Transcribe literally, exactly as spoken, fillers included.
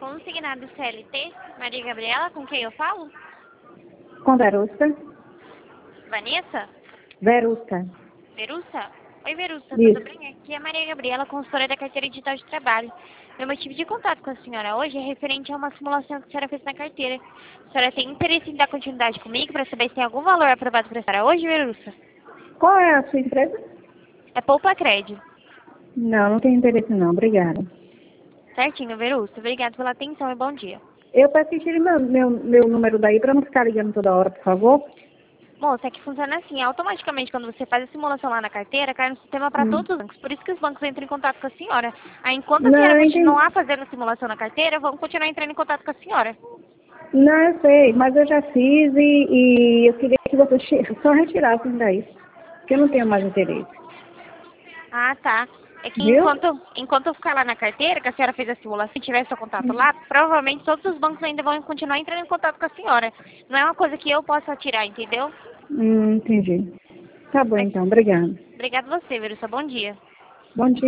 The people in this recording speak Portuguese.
Consignado C L T, Maria Gabriela, com quem eu falo? Com Verusta. Vanessa? Verusta. Verussa? Oi, Verussa, Isso. tudo bem? Aqui é a Maria Gabriela, consultora da carteira digital de trabalho. Meu motivo de contato com a senhora hoje é referente a uma simulação que a senhora fez na carteira. A senhora tem interesse em dar continuidade comigo para saber se tem algum valor aprovado para a senhora hoje, Verussa? Qual é a sua empresa? É Poupa Crédito. Não, não tenho interesse não, obrigada. Certinho, Verussa. Obrigada pela atenção e bom dia. Eu peço que tire meu, meu, meu número daí para não ficar ligando toda hora, por favor. Moça, é que funciona assim, automaticamente quando você faz a simulação lá na carteira, cai no sistema para Hum. todos os bancos. Por isso que os bancos entram em contato com a senhora. Aí enquanto a senhora Não, entendi. continuar fazendo a simulação na carteira, vamos continuar entrando em contato com a senhora. Não, eu sei, mas eu já fiz e, e eu queria que você che- só retirasse daí, porque eu não tenho mais interesse. Ah, tá. É que Viu? enquanto, enquanto eu ficar lá na carteira, que a senhora fez a simulação e tiver seu contato lá, provavelmente todos os bancos ainda vão continuar entrando em contato com a senhora. Não é uma coisa que eu possa tirar, entendeu? Hum, entendi. Tá bom Mas, então, obrigada. obrigada a você, Verussa. Bom dia. Bom dia.